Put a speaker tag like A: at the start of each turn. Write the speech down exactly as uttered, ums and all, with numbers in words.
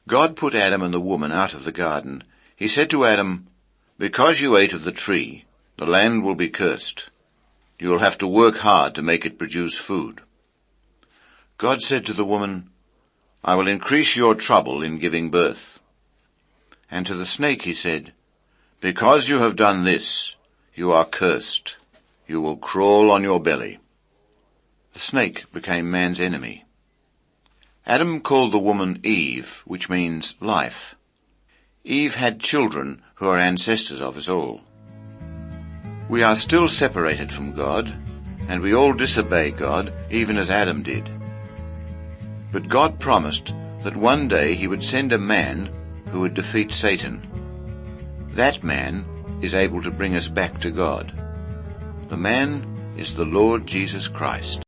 A: God put Adam and the woman out of the garden. He said to Adam, "Because you ate of the tree, the land will be cursed. You will have to work hard to make it produce food." God said to the woman, "I will increase your trouble in giving birth." And to the snake he said, "Because you have done this, you are cursed. You will crawl on your belly." The snake became man's enemy. Adam called the woman Eve, which means life. Eve had children who are ancestors of us all. We are still separated from God, and we all disobey God, even as Adam did. But God promised that one day he would send a man who would defeat Satan. That man is able to bring us back to God. The man is the Lord Jesus Christ.